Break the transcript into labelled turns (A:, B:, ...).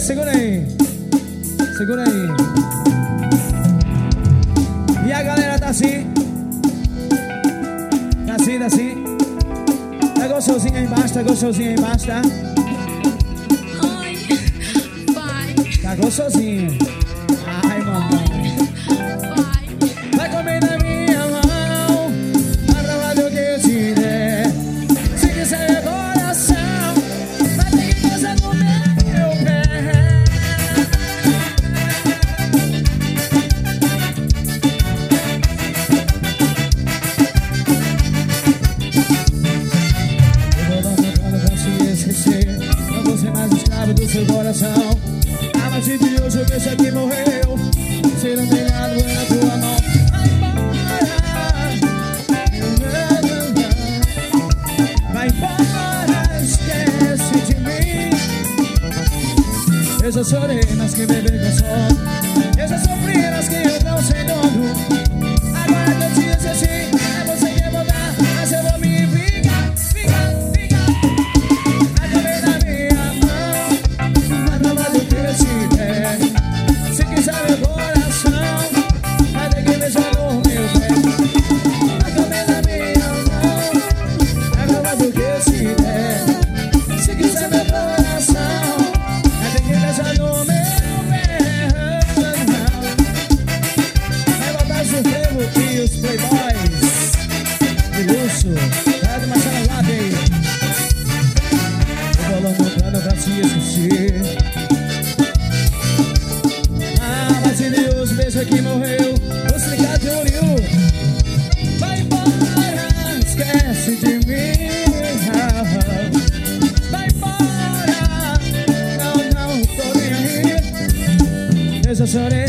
A: segura aí. Segura aí. E a galera tá assim. Tá assim, tá assim. Tá gostosinho aí embaixo, tá gostosinho aí embaixo, tá?
B: Ai, vai.
A: Tá gostosinho. Ai, mamãe. Vai comer na minha mão, vai pra lá do que eu te der. Se quiser meu coração, vai ter que passar no meu pé. Eu vou lá no plano pra te esquecer, não vou ser mais escravo do seu coração. A partir de hoje o bicho aqui morreu, você não tem nada na tua mão. Vai embora, esquece de mim. Eu já chorei, mas quem bebe consome. Eu já sofri, mas quem eu não sei dono. Agora que eu te esqueci, é você que voltar, mas eu vou me vingar, vingar, vingar. Vai comer na minha mão, vai provar do que eu te der. Se quiser meu coração, vai ter que beijar no meu pé. Vai comer na minha mão, vai provar do que eu te der. Se quiser meu coração, vai ter que beijar no meu pé. Vai botar o frevo e os playboys de luxo. Tá de Marcelo Lab aí. Eu vou lá no plano pra te esquecer. Os beijos que morreu, os ligados de Uriu. Vai embora, esquece de mim. Vai embora, não, não tô nem aí. Eu já chorei.